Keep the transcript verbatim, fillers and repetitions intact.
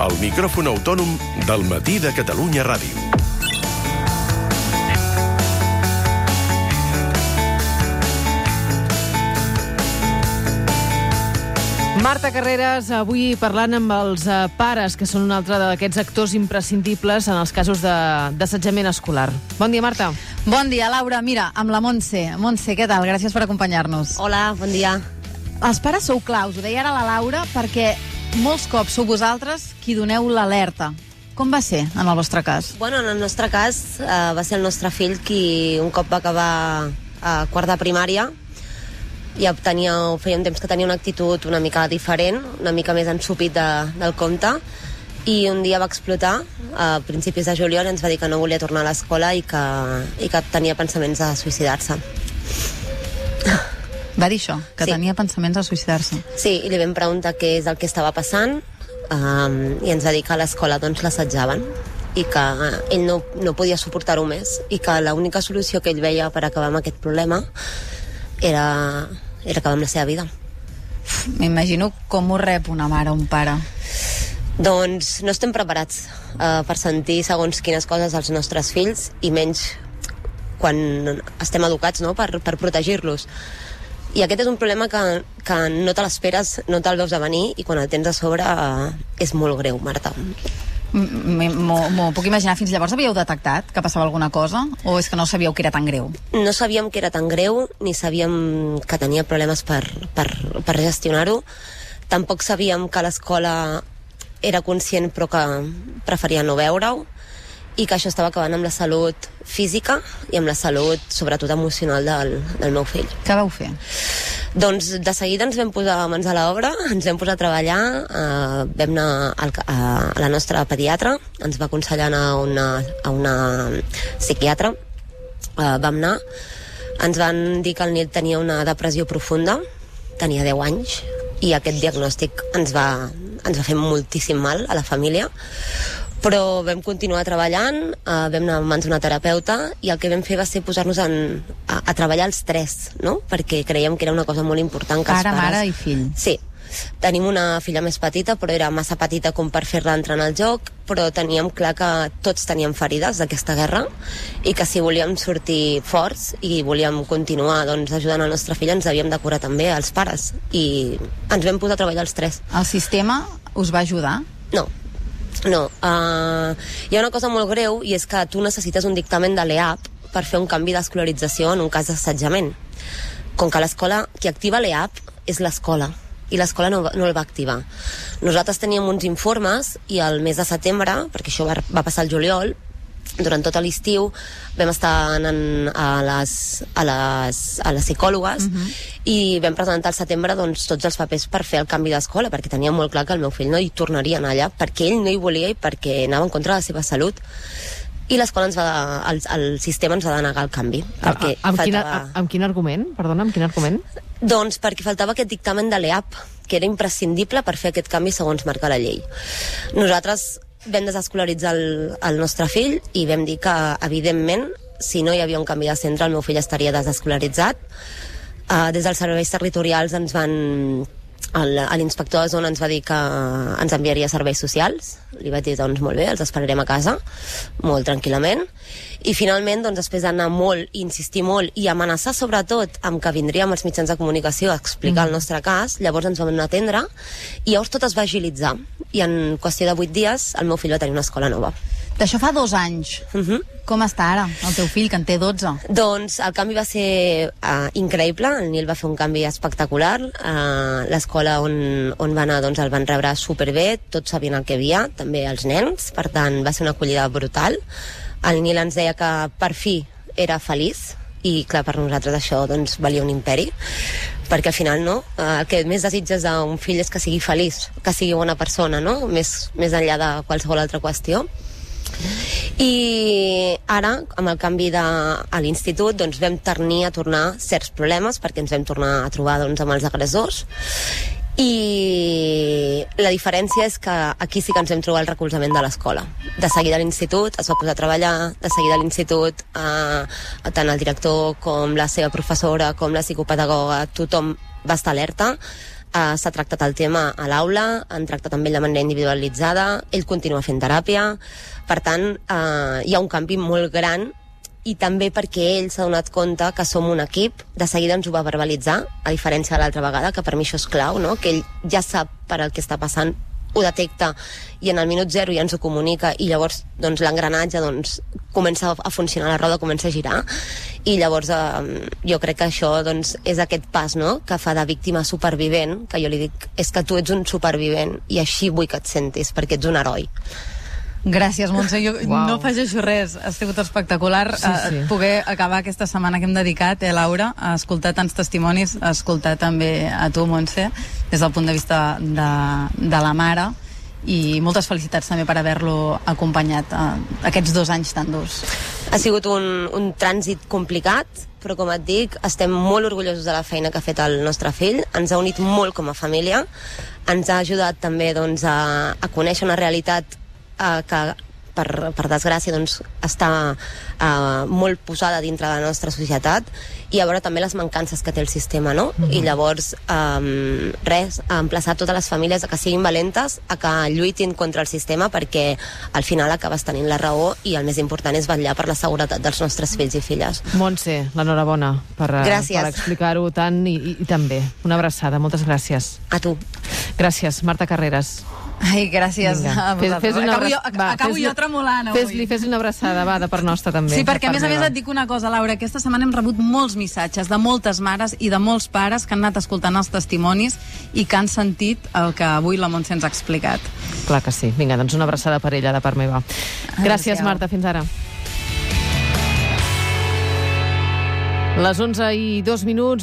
el micròfon autònom del Matí de Catalunya Ràdio. Marta Carreras, avui parlant amb els uh, pares, que són un altre d'aquests actors imprescindibles en els casos d'assetjament escolar. Bon dia, Marta. Bon dia, Laura. Mira, amb la Montse. Montse, què tal? Gràcies per acompanyar-nos. Hola, bon dia. Els pares sou claus, ho deia ara la Laura, perquè molts cops sou vosaltres qui doneu l'alerta. Com va ser en el vostre cas? Bueno, en el nostre cas eh, va ser el nostre fill qui un cop va acabar a quart de primària, ja tenia, feia un temps que tenia una actitud una mica diferent, una mica més ensupit de, del compte, i un dia va explotar a principis de juliol i ens va dir que no volia tornar a l'escola i, que, i que tenia pensaments de suïcidar-se. Va dir això, que sí. tenia pensaments de suïcidar-se. Sí, i li vam preguntar què és el que estava passant, um, i ens va dir que a l'escola doncs l'assetjaven i que ell no, no podia suportar-ho més i que l'única solució que ell veia per acabar amb aquest problema era, era acabar amb la seva vida. M'imagino com ho rep una mare o un pare. Doncs no estem preparats uh, per sentir segons quines coses als nostres fills, i menys quan estem educats, no?, per, per protegir-los. I aquest és un problema que, que no te l'esperes, no te'l veus a venir, i quan el tens a sobre uh, és molt greu, Marta. M'ho puc imaginar. Fins llavors havíeu detectat que passava alguna cosa? O és que no sabíeu que era tan greu? No sabíem que era tan greu, ni sabíem que tenia problemes per, per, per gestionar-ho. Tampoc sabíem que l'escola era conscient però que preferia no veure-ho, i que això estava acabant amb la salut física i amb la salut, sobretot emocional, del, del meu fill. Què vau fer? Doncs de seguida ens vam posar mans a l'obra, ens vam posar a treballar, eh, vam anar al, a, a la nostra pediatra, ens va aconsellar anar a una, a una psiquiatra, eh, vam anar, ens van dir que el Nil tenia una depressió profunda, tenia deu anys, i aquest diagnòstic ens va, ens va fer moltíssim mal a la família, però vam continuar treballant, eh, vam anar a mans d'una terapeuta, i el que vam fer va ser posar-nos en, a, a treballar els tres, no?, perquè creiem que era una cosa molt important que Pare, els pares... mare i fill. Sí. Tenim una filla més petita, però era massa petita com per fer-la entrar en el joc, però teníem clar que tots teníem ferides d'aquesta guerra, i que si volíem sortir forts i volíem continuar doncs, ajudant el nostre fill, ens havíem de curar també els pares, i ens vam posar a treballar els tres. El sistema us va ajudar? No. No, uh, hi ha una cosa molt greu, i és que tu necessites un dictamen de l'E A P per fer un canvi d'escolarització en un cas d'assetjament. Com que l'escola, qui activa l'E A P és l'escola, i l'escola no, no el va activar. Nosaltres teníem uns informes, i al mes de setembre, perquè això va, va passar el juliol, durant tot l'estiu vam estar anant a les, a les, a les psicòlogues, uh-huh. i vam presentar al setembre doncs, tots els papers per fer el canvi d'escola, perquè tenia molt clar que el meu fill no hi tornaria a anar allà, perquè ell no hi volia i perquè anava en contra de la seva salut. I l'escola ens va, el, el sistema ens va denegar el canvi. Perquè a, amb, faltava... quina, amb quin argument? Perdona, amb quin argument? Doncs perquè faltava aquest dictamen de l'E A P, que era imprescindible per fer aquest canvi segons marca la llei. Nosaltres vam desescolaritzar el, el nostre fill i vam dir que, evidentment, si no hi havia un canvi de centre, el meu fill estaria desescolaritzat. Uh, des dels serveis territorials ens van... L'inspector de zona ens va dir que ens enviaria a serveis socials. Li vaig dir, doncs molt bé, els esperarem a casa, molt tranquil·lament. I finalment, doncs, després d'anar molt, insistir molt i amenaçar sobretot amb que vindríem als mitjans de comunicació a explicar mm. el nostre cas, llavors ens vam atendre, i llavors tot es va agilitzar. I en qüestió de vuit dies el meu fill va tenir una escola nova. D'això fa dos anys. Uh-huh. Com està ara el teu fill, que en té dotze? Doncs el canvi va ser uh, increïble. El Nil va fer un canvi espectacular. Uh, l'escola on, on va anar doncs, el van rebre superbé, tots sabien el que hi havia, també els nens, per tant va ser una acollida brutal. El Nil ens deia que per fi era feliç, i clar, per nosaltres això doncs, valia un imperi, perquè al final no, el que més desitges d'un fill és que sigui feliç, que sigui bona persona, no? Més, més enllà de qualsevol altra qüestió. I ara, amb el canvi de, a l'institut, doncs vam tornar a tornar certs problemes, perquè ens vam tornar a trobar doncs, amb els agressors, i la diferència és que aquí sí que ens vam trobar el recolzament de l'escola. De seguida a l'institut es va posar a treballar, de seguida a l'institut eh, tant el director com la seva professora com la psicopedagoga, tothom va estar alerta Uh, s'ha tractat el tema a l'aula, han tractat amb ell de manera individualitzada, ell continua fent teràpia, per tant, uh, hi ha un canvi molt gran, i també perquè ell s'ha donat compte que som un equip, de seguida ens ho va verbalitzar, a diferència de l'altra vegada, que per mi això és clau, no? Que ell ja sap per el que està passant, ho detecta i en el minut zero ja ens ho comunica i llavors doncs, l'engranatge doncs, comença a funcionar, la roda comença a girar i llavors eh, jo crec que això doncs, és aquest pas, no?, que fa de víctima supervivent, que jo li dic és que tu ets un supervivent i així vull que et sentis perquè ets un heroi. Gràcies, Montse. Jo Uau. no afegeixo res. Ha sigut espectacular Sí, sí. eh, poder acabar aquesta setmana que hem dedicat, eh, Laura, a escoltar tants testimonis, a escoltar també a tu, Montse, des del punt de vista de, de la mare, i moltes felicitats també per haver-lo acompanyat eh, aquests dos anys tan durs. Ha sigut un, un trànsit complicat, però com et dic, estem molt orgullosos de la feina que ha fet el nostre fill, ens ha unit molt com a família, ens ha ajudat també doncs, a, a conèixer una realitat Uh, que per, per desgràcia doncs, està uh, molt posada dintre de la nostra societat i a veure també les mancances que té el sistema, no? Mm-hmm. I llavors um, res, emplaçar totes les famílies a que siguin valentes, a que lluitin contra el sistema perquè al final acabes tenint la raó i el més important és vetllar per la seguretat dels nostres fills i filles. Montse, l'enhorabona per, per explicar-ho tant i, i, i també. Una abraçada, moltes gràcies. A tu. Gràcies, Marta Carreras. Ai, gràcies Vinga. a vosaltres. Fes, fes una acabo jo, va, acabo fes jo tremolant avui. Fes-li fes una abraçada, va, de part nostra també. Sí, perquè a més a més meva. et dic una cosa, Laura, aquesta setmana hem rebut molts missatges de moltes mares i de molts pares que han anat escoltant els testimonis i que han sentit el que avui la Montse ens ha explicat. Clar que sí. Vinga, doncs una abraçada per ella de part meva. Gràcies, Marta, fins ara. Les onze i dos minuts.